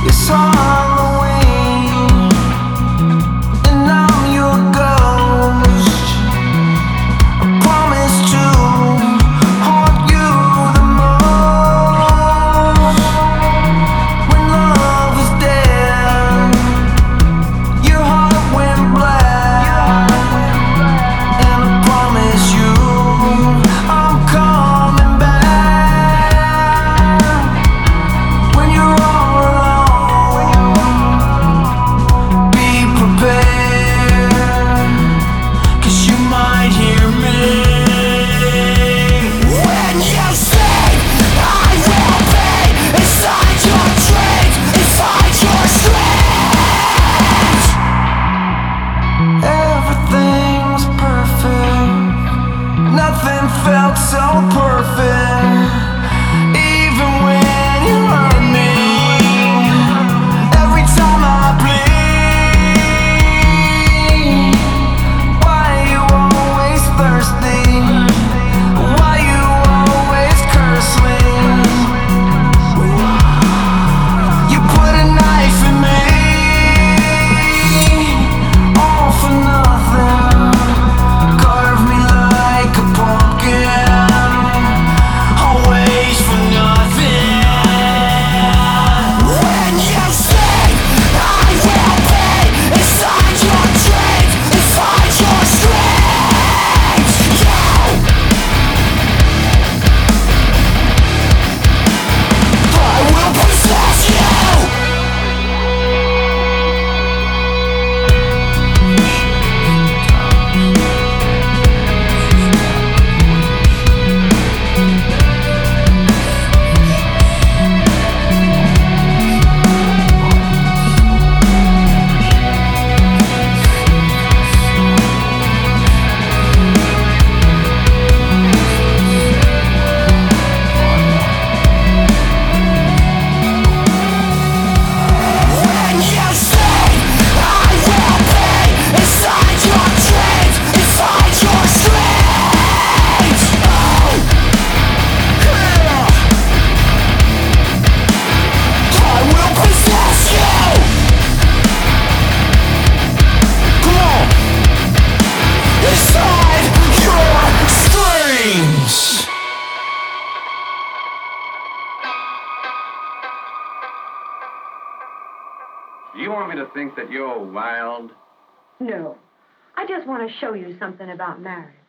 Yes, on the wing, and I'm your ghost. I promise to haunt you the most. When love is dead, your heart went black, and I promise you I'm coming back. When you're all alone, be prepared, 'cause you might hear me. When you sing, I will be inside your dreams, inside your streams. Everything's perfect, nothing felt so perfect. Even when you hurt me, every time I bleed. Why you always thirsty? Why you always curse me? You put a knife in me, all for nothing. Carve me like a pumpkin, always for nothing. When you sing, I will be inside your dreams, inside your streams. I will possess you. When you sing, I will be inside your dreams, inside your streams. Oh, yeah. I will possess you. Come on. Inside your streams. Do you want me to think that you're wild? No. I just want to show you something about marriage.